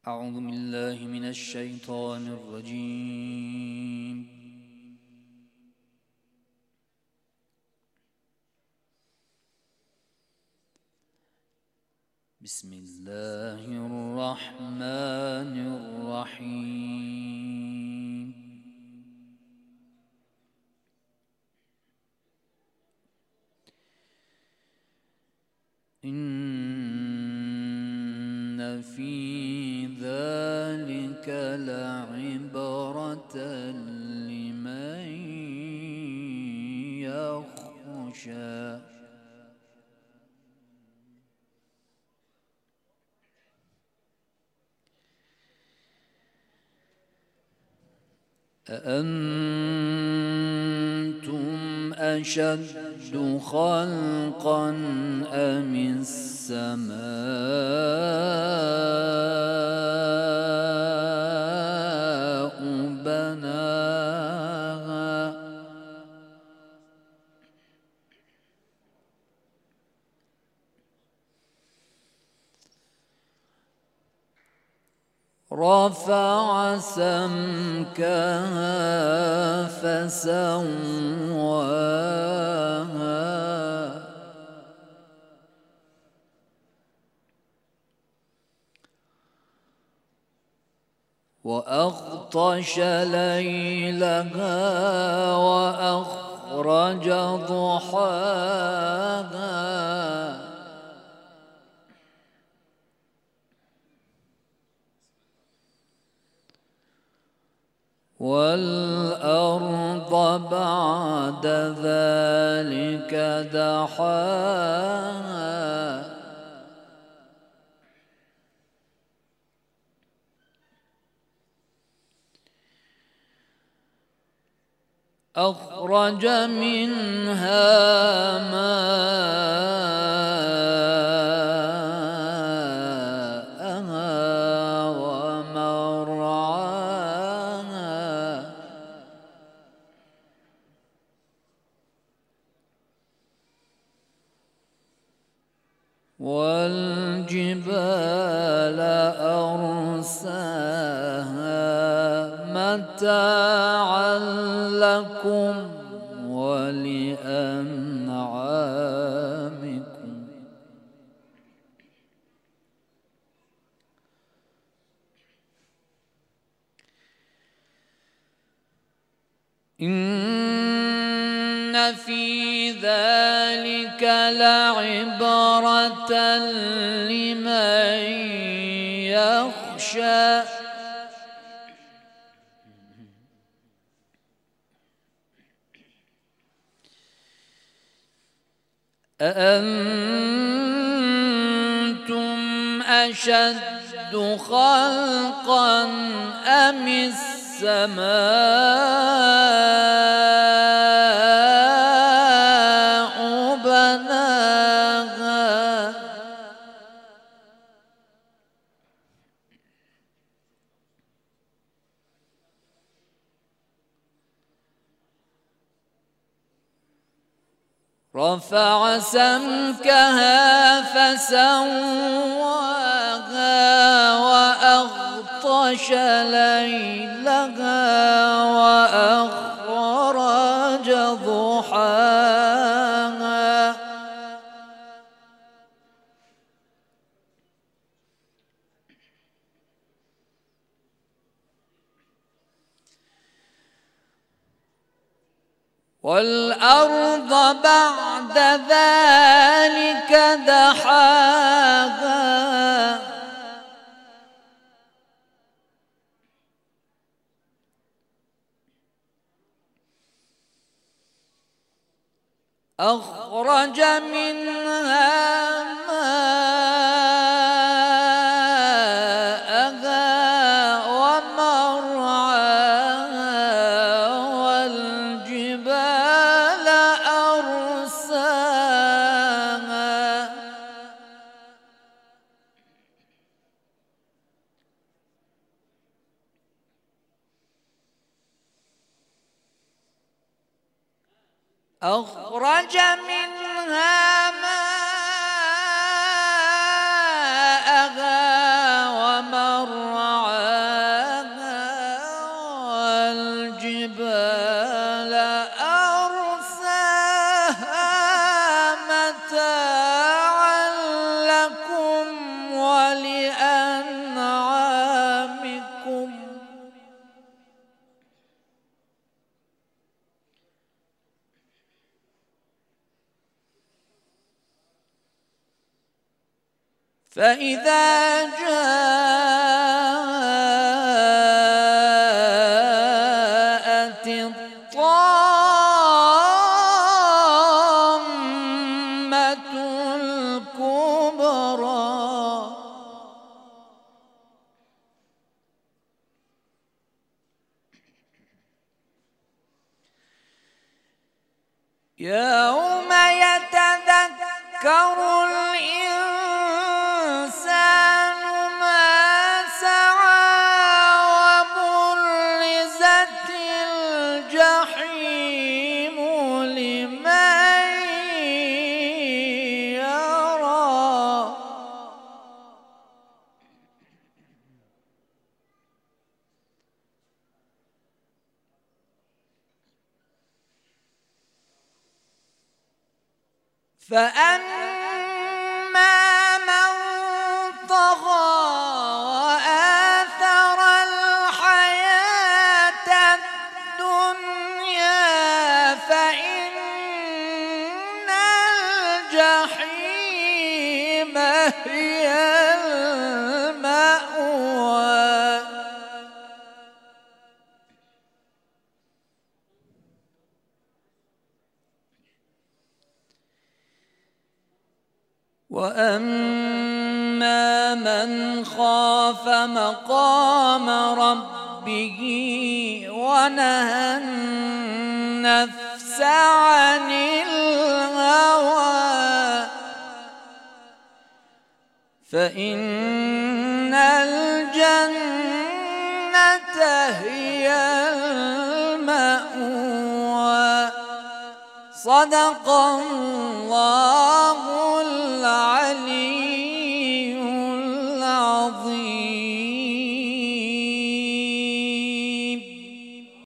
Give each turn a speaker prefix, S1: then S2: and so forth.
S1: أعوذ بالله من الشيطان الرجيم. بسم الله الرحمن الرحيم. إن في ذلك لعبرة لمن يخشى. أأنتم أشد خلقا أم السماء بناها رفع سمكها فسواها وأغطش ليلها وأخرج ضحاها والأرض بعد ذلك دحاها أخرج منها ماءها ومرعاها والجبال أرساها متاعا لكم ولأنعامكم. إن في ذلك لعبرة لمن يخشى. أأنتم أشد خلقا أم السماء بناها رفع سمكها فسواها وأغطش ليلها وأخرج ضحاها والأرض بعد ذلك دحاها أخرج منها ماءها ومرعاها والجبال أرساها أخرج منها ماءها ومرعاها فإذا جاءت الطامة الكبرى يوم يتذكر الإنسان ما سعى وبرزت الجحيم لمن يرى فأما من طغى وآثر الحياة الدنيا فإن الجحيم هي المأوى وأما من خاف مقام ربه ونهى النفس عن الهوى فإن الجنة هي المأوى. صدق الله